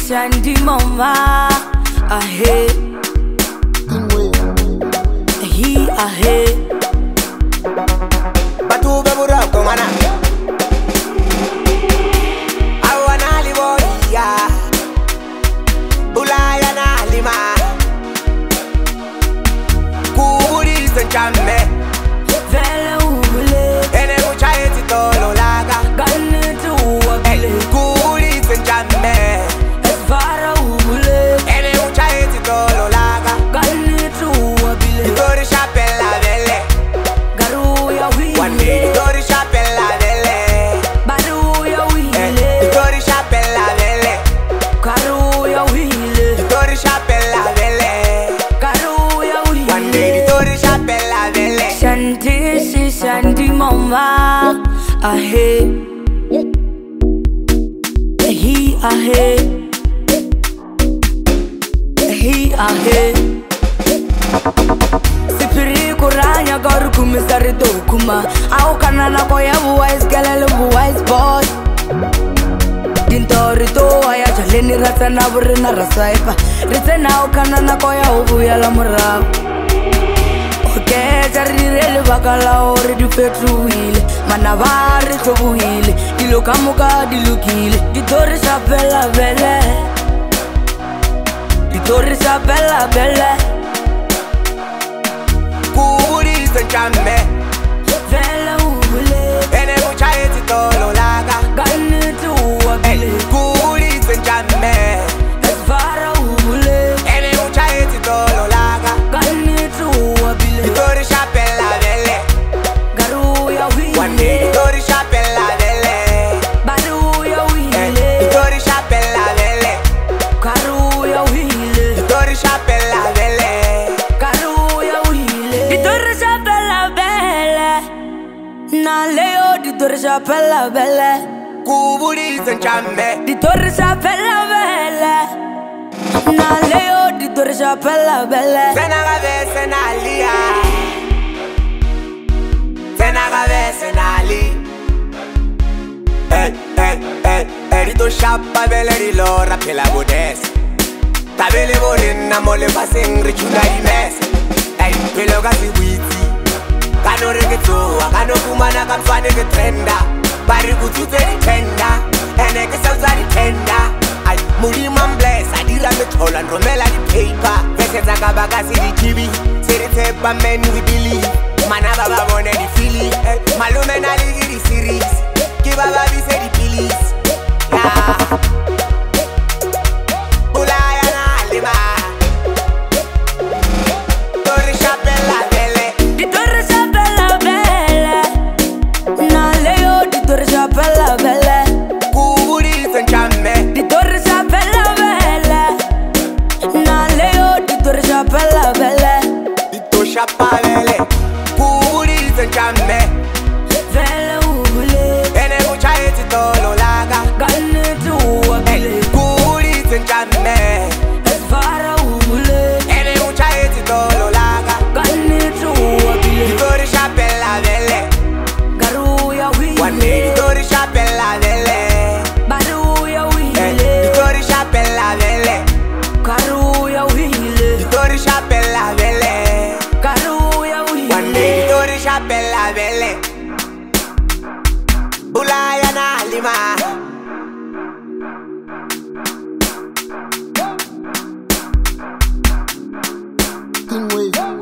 Shandy mama ahead. He ahead. Batu bebura komana. Awana liboya. Bulaya na lima. Kuburi senchame. Vele ubule. Ene muchaiti tolo laga. Gane tu wabile. Kuburi senchame. Esvara ubule. Ene muchaiti tolo laga. Gane tu wabile. Itori chapela vele. Garu ya One day wile. itori chapela vele. Baru ya wile. Itori chapela vele. Karu ya wile. Itori chapela vele. Karu ya One day wile. itori chapela vele. Shandy si Shandy mama ahead. He ahead. He ahead. Sipiri kuranya garu kumisari dokuma. Au kanana koya wise galele wise boy. Dintori to aya jaleni rata na burina rasaipa. Ritena au kanana koya ubu yala murab. Okay, jarirele bakala ore du fetruile. Manavari chobuile. Dilo kamuka dilukile. Ditori sapela belle. Ditori sapela belle. Kuburi senchame. Vele ubule. Ene muchaiti tolo laga. Gane tu wabile. Kuburi senchame. Esvara ubule. Ene muchaiti tolo laga. Gane tu wabile. Itori chapela vele. Garu ya One day wile. itori chapela vele. Baru ya wile. Itori chapela vele. Karu ya wile. Itori chapela vele. Karu ya wile. Ditori sapela belle. Na leo ditori sapela belle. Kuburi senchame. Ditori sapela belle. Na leo ditori sapela belle. Senagabe senalia. Senagabe senali. Rito shapa bele rilo rapela bodes. Tabele borina mole passing richuna imes. Pelo kasi witi. Kano regeto, kano kumana kamfane ke trenda. Bari kutute di tenda. Ene ke sauza di tenda. Ay muri man bless, adira me tola romela di paper. Vese zaka kasi di TV. Seri tepa men we believe. Mana baba bone di fili. Malume na ligi di series. Ki baba bi se di pilis. Yeah. Bulaya na lima. Tori chapela vele. Ditori sapela belle. Na leo ditori sapela belle. Kuburi senchame. Ditori sapela belle. Na leo ditori sapela belle. Ito chapalele. Kuburi senchame. Vele ubule. Ene muchaiti tolo laga. Gane tu wabile. Kuburi senchame. Esvara ubule. Ene muchaiti tolo laga. Gane tu wabile. Itori chapela vele. Garu ya One day wile. itori chapela vele. Baru ya wile. Itori chapela vele. Karu ya wile. Itori chapela vele. Karu ya One day wile. itori chapela vele. Bulaya na lima. King Wave.